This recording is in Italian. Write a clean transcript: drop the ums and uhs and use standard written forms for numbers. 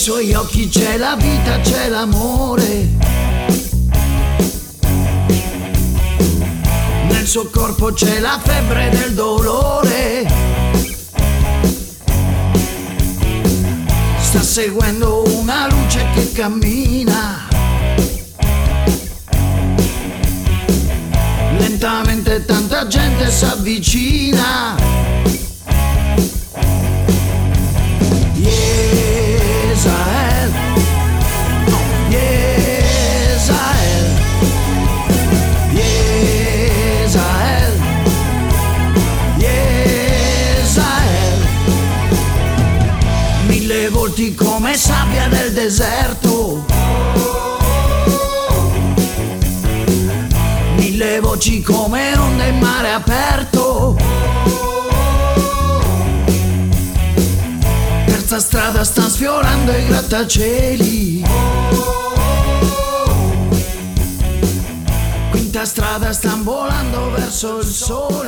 suoi occhi c'è la vita, c'è l'amore. Nel suo corpo c'è la febbre del dolore. Sta seguendo una luce che cammina. Lentamente tanta gente s'avvicina. Yezael, Yezael, Yezael, Yezael. Mille volti come sabbia del deserto. Mille voci come onde in mare aperto. Terza strada sta sfiorando i grattacieli. Quinta strada sta volando verso il sole.